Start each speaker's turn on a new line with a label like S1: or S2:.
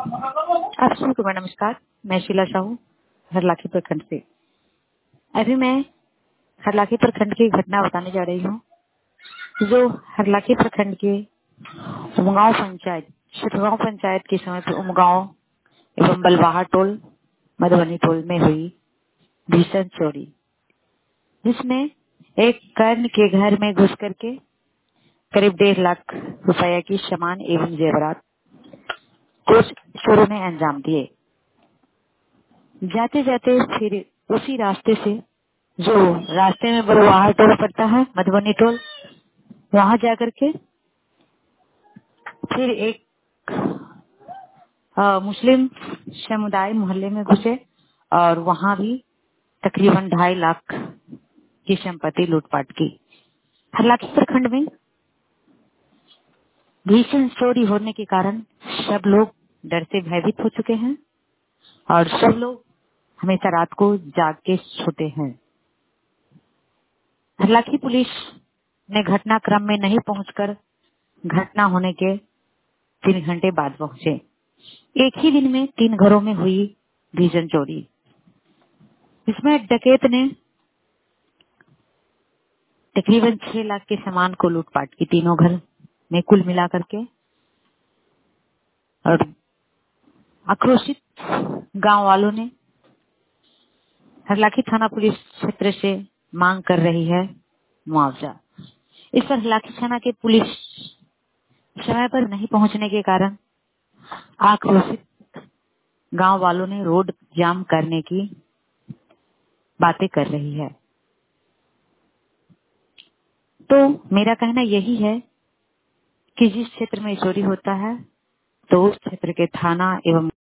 S1: आप सभी को नमस्कार। मैं शीला साहू हरलाखी प्रखंड से। अभी मैं हरलाखी प्रखंड की घटना बताने जा रही हूँ, जो हरलाखी प्रखंड के उमगांव पंचायत शिठगांव पंचायत के समय पे उमगांव एवं बलवाहा टोल मधुबनी टोल में हुई भीषण चोरी, जिसमें एक कर्ण के घर में घुस करके करीब 1.5 लाख रुपया की सामान एवं जेवरात को चोरों ने अंजाम दिए। जाते जाते फिर उसी रास्ते से, जो रास्ते में बलवाहा टोल पड़ता है, मधुबनी टोल, वहां जाकर के फिर एक मुस्लिम समुदाय मोहल्ले में घुसे और वहां भी तकरीबन 2.5 लाख की संपत्ति लूटपाट की। हरलाखी प्रखंड में भीषण चोरी होने के कारण सब लोग डर से भयभीत हो चुके हैं और सब लोग हमेशा रात को जाग के सोते हैं। हरलाखी पुलिस ने घटनाक्रम में नहीं पहुंचकर घटना होने के 3 घंटे बाद पहुंचे। एक ही दिन में 3 घरों में हुई भीषण चोरी। इसमें डकैत ने तकरीबन 6 लाख के सामान को लूटपाट की, तीनों घर में कुल मिलाकर के। और आक्रोशित गांव वालों ने हरलाखी थाना पुलिस क्षेत्र से मांग कर रही है मुआवजा। इस पर हरलाखी थाना के पुलिस समय पर नहीं पहुंचने के कारण आक्रोशित गांव वालों ने रोड जाम करने की बातें कर रही है। तो मेरा कहना यही है कि जिस क्षेत्र में चोरी होता है तो उस क्षेत्र के थाना एवं